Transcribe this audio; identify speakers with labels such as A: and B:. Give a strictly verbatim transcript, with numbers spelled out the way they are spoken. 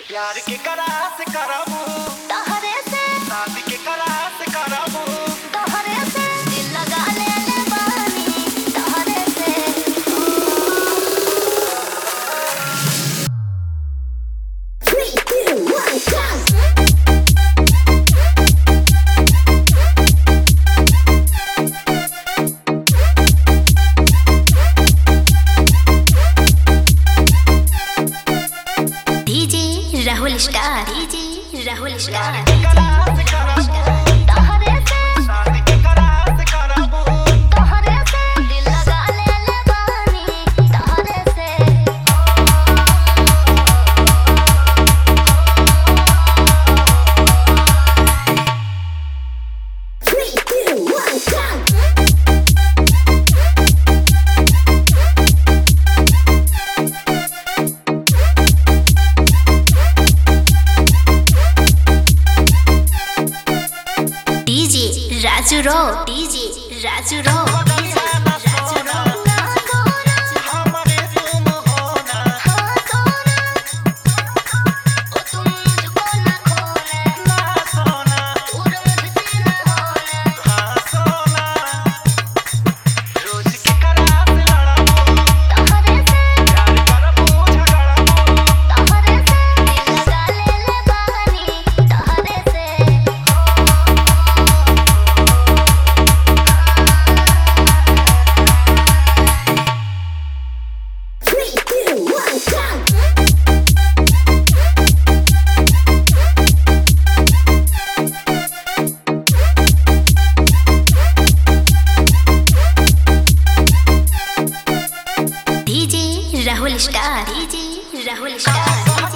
A: प्यार के करास करबू
B: तहरे से,
A: शादी के करास करबू
B: तहरे से दिल लगा ले ले बानी तहरे से। Three, two, one, Rahul star, DJ Rahul star. Raju रो, डीजे राजू रो। Rahul star, DJ Rahul star.